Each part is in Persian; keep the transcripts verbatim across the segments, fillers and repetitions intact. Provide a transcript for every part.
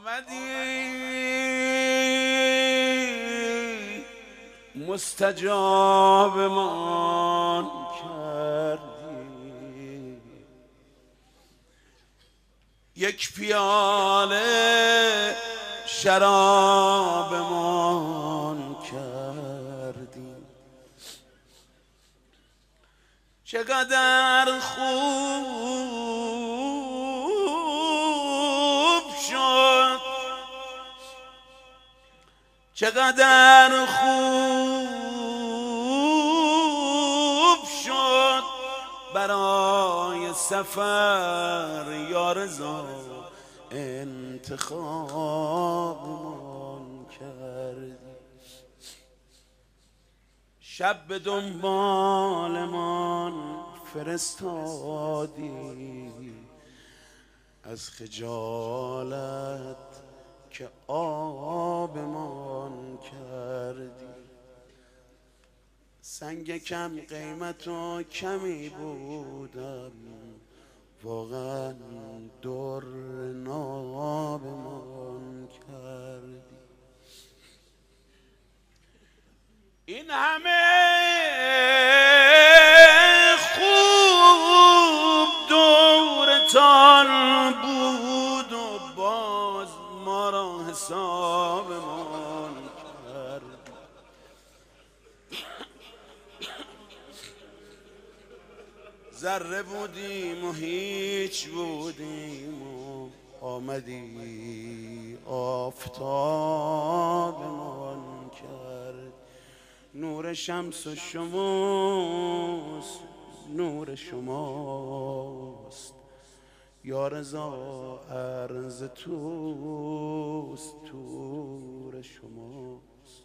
آمدی مستجاب من کردی، یک پیاله شراب من کردی. چقدر خوب شد، چقدر خوب شد برای سفر یا رضا انتخاب من کردی. شب به دنبال من فرستادی، از خجالت که آب من کردی. سنگ کم قیمت و کمی بودم، واقعا در ناب من کردی. این همه خوب دورتان بود و باز ما را حساب من کرد. ذره بودیم و هیچ بودیم و آمدی آفتاب من کرد. نور شمس و شماست، نور شماست یا رضا عرض توست، تور شماست.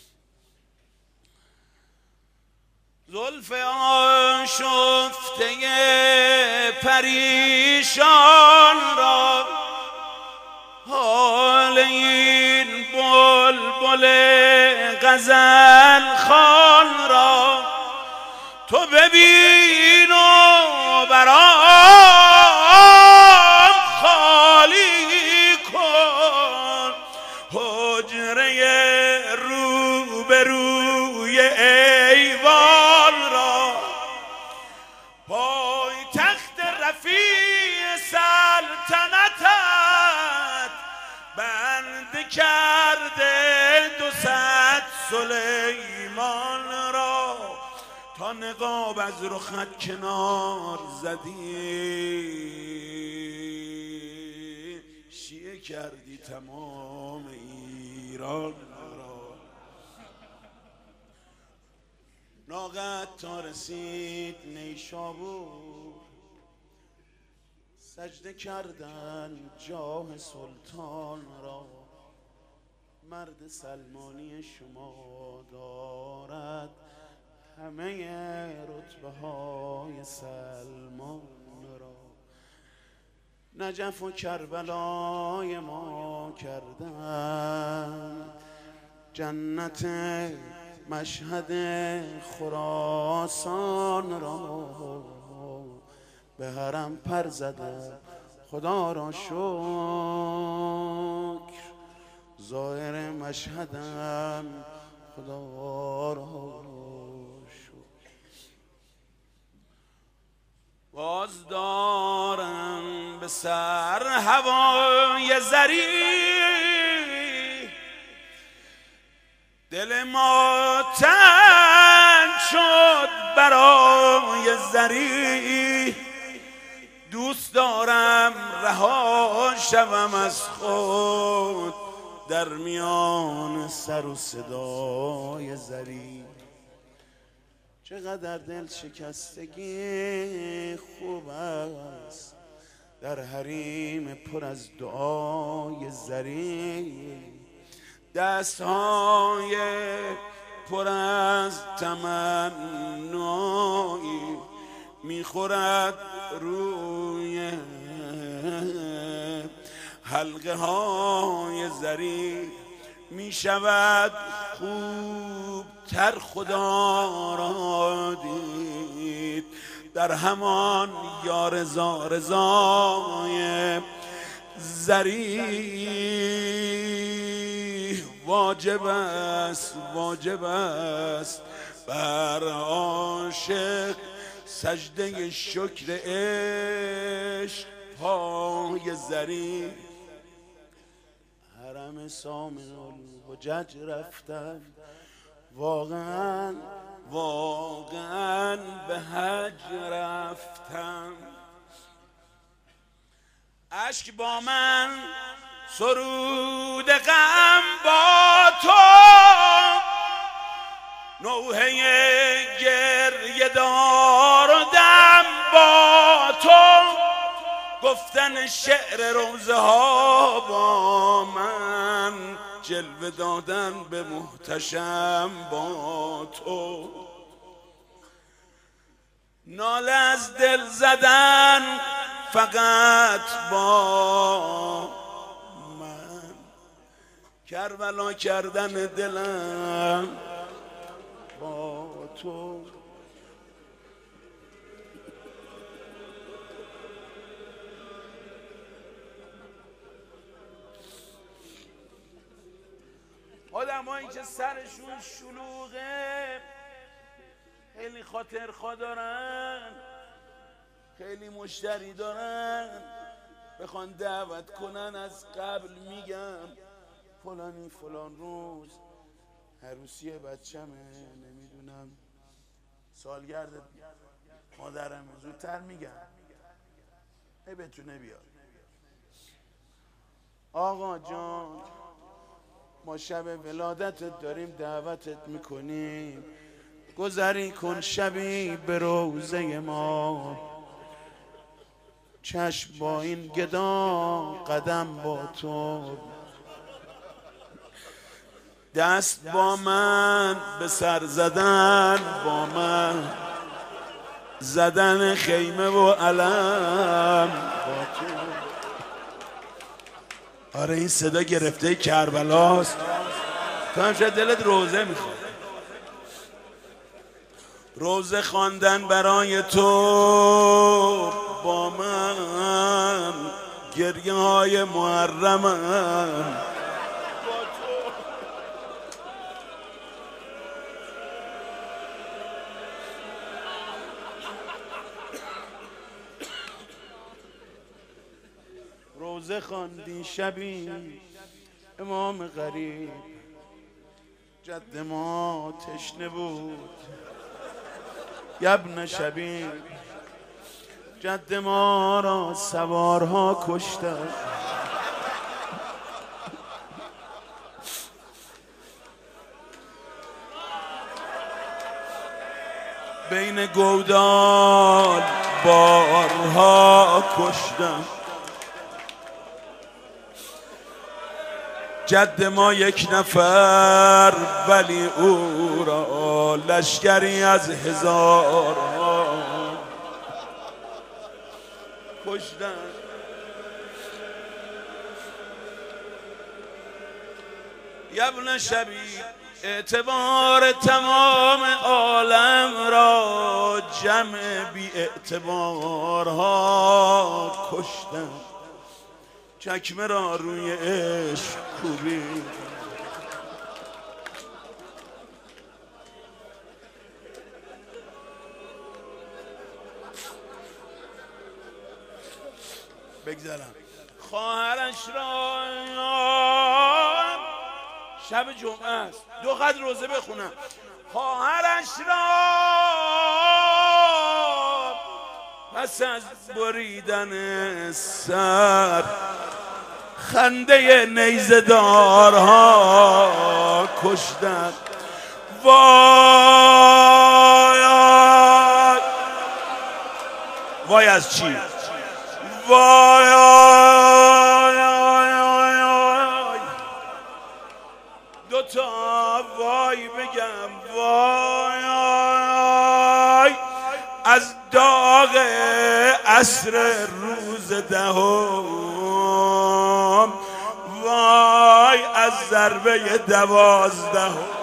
زلف آشفته پریشان را، حال این بلبل غزل خوان را تو ببین و برام خالی کن. حجره روبروی ایوان را، پای تخت رفیع سلطنتت بند کرده دو صد سلیمان را. تا نقاب از رخت کنار زدی، شیعه کردی تمام ایران را. ناقت تا رسید نیشابور، سجده کردن جاه سلطان را. مرد سلمانی شما دارد همه رتبه های سلمان را. نجف و کربلای ما کردن جنت مشهد خراسان را. به حرم پر زده خدا را شکر، ظاهر مشهدم خدا را شکر. باز دارم به سر هوای زری، دل ما تنگ شد برای زری. دوست دارم رها شوم از خود در میان سر و صدای زری. چقدر دل شکستگی خوب است در حریم پر از دعای زری. دستهای پر از تمنایی میخورد روی حلقه های زری. میشود خوب تر خدا را دید در همان یا رضا رضای زری. واجب است واجب است بر عاشق سجده شکر عشق پای زری. حرم سامن الحجج رفتن واقعا واقعا به حج رفتم. اشک با من سرود غم با تو، نوحه گریه داردم با تو، گفتن شعر روزه ها با من، جلوه دادن به محتشم با تو، ناله از دل زدن فقط با من، کربلا کردن دلم با تو. آدمایی که سرشون شلوغه خیلی خاطرخواه دارن، خیلی مشتری دارن، بخوان دعوت کنن از قبل میگم فلانی فلان روز عروسی بچمه، نمیدونم سالگرد مادرم، زودتر میگم ای بتونه بیاد. آقا جان ما شب ولادتت داریم دعوتت میکنیم، گذری کن شبی به روزه ما، چشم با این گدا قدم با تو، دست با من به سر زدن با من، زدن خیمه و علم با تو. آره این صدا گرفته کربلاست، تو هم شاید دلت روزه میخواد. روزه خواندن برای تو با من، گریه های محرمم با تو. روزه خواندی شبی امام غریب، جد ما تشنه بود یبن شبی، جد ما را سوارها کشتن، بین گودال بارها کشتن. جد ما یک نفر ولی او را لشکری از هزارها کشتن. یبن شبی اعتبار تمام عالم را جمع بی اعتبارها کشتن، چکمه را روی عشق کوبید. بگذارم خواهرش را شب جمعه است، دو خط روزه بخونم. خواهرش را پس از بریدن سر خنده نیزه دارها کشتن. وای وای از چی؟ وای دو تا وای بگم. وای از داغ عصر روز دهم، وای از ضربه دوازدهم.